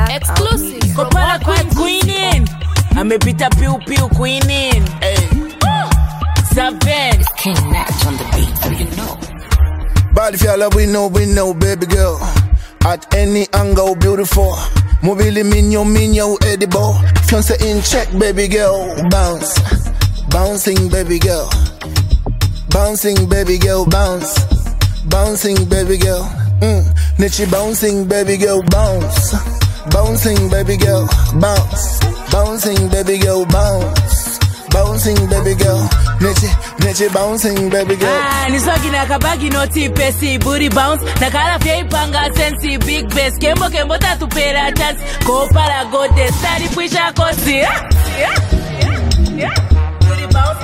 Exclusive. Kopala queen in. I'm a bit of pew queen in. Hey. Seven. King Natch on the beat, so you know. Bad if y'all we know, baby girl. At any angle, beautiful. Mobile minyo, edible. Fiance in check, baby girl. Bounce. Bouncing, baby girl. Bouncing, baby girl, bounce. Bouncing, baby girl. Nichi bouncing, baby girl, bounce. Bouncing, baby girl, bounce. Bouncing, baby girl, bounce. Bouncing, baby girl. Nichi bouncing, baby girl. Niswagi na kabagi no tipesi booty bounce. Nakala fya ipanga sensi big bass. Kembo tatu pera chance. Go para go de study puisha kosi. Booty bounce.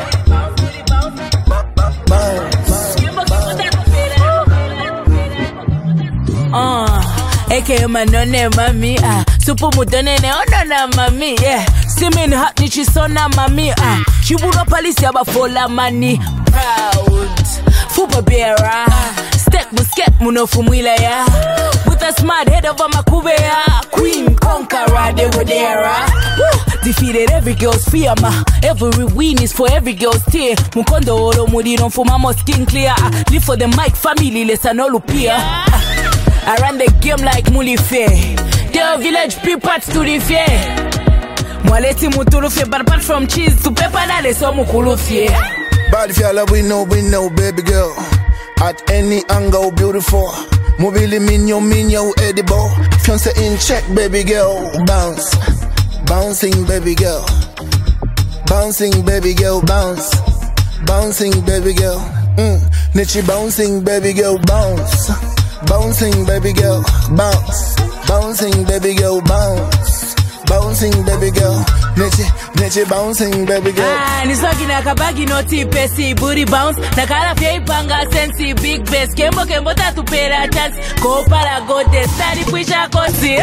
Aka manone mami Supu mudone ne onona mami Simin hot ni chisona mami Shiburo palisi abafola mani Proud Fupa beara Step musket munofu mwila ya With a smart head over makube ya Queen conqueror they were there Defeated every girl's fear Every win is for every girl's tear Mukondo oro mudino fumamo skin clear Live for the mic family lesa no lupia I ran the game like Mulife. Their village people to the fair. Mwaleti mutulufye, but apart from cheese to pepper na leso mukulufye. Bad if y'all we know, baby girl. At any angle, beautiful. Mobile minyo, edible. Fiance in check, baby girl. Bounce. Bouncing, baby girl. Bouncing, baby girl, bounce. Bouncing, baby girl. Nichi bouncing, baby girl, bounce. Bouncing, baby girl, bounce. Bouncing, baby girl, bounce. Bouncing, baby girl. Nichi bouncing, baby girl. Niswagi na kabagi no tipesi booty bounce. Nakala fya ipanga sensi big bass. Kembo tatu pera chance. Go para go de study puisha kosi.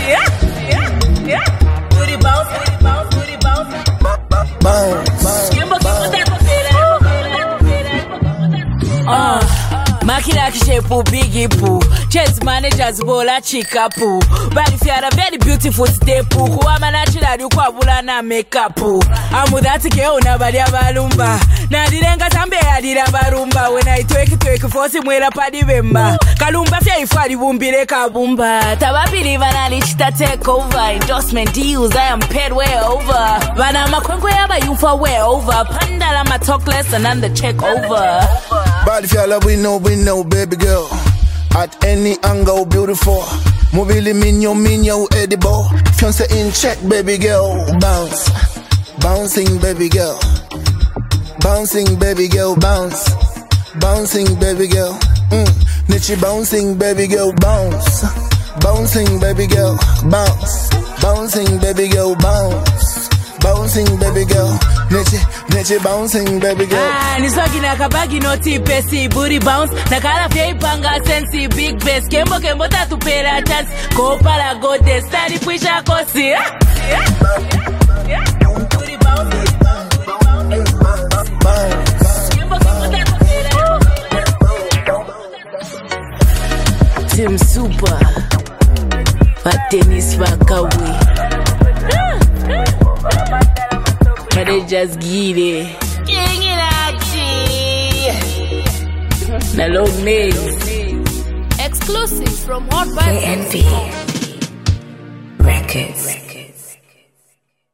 Booty bounce. Bounce. Kembo tatu pera. Makina kishepu bigi poo. Chase managers bola chika poo. But if you are a very beautiful step poo, kuwama natural yukwabula na makeup poo. Amudati keo na badi abalumba. Na direnga tambe adira barumba. When I tweki fosi mwela padi bemba. Kalumba fya ifari bumbire kabumba. Tababili vana lichita take over. Endorsement deals I am paid way over. Vana makwenkwe yaba yufa way over. Pandala ma talk less and I'm the check over. Bad if y'all we know, baby girl. At any angle, beautiful. Mobile minyo, edible. Fiance in check, baby girl. Bounce. Bouncing, baby girl. Bouncing, baby girl, bounce. Bouncing, baby girl. Nichi bouncing, baby girl, bounce. Bouncing, baby girl, bounce. Bouncing, baby girl, bounce. Bouncing, baby girl. Nichi bouncing, baby girl. Niswagi na kabagi no tipesi booty bounce. Nakala fya ipanga sensi big bass. Kembo tatu pera chance. Go para go de study puisha kosi. Booty bounce. Team Super. Patenis Wakawi. But they just get it. King Inachi. Na long names. Exclusive from Hot Vibes. KNV Records.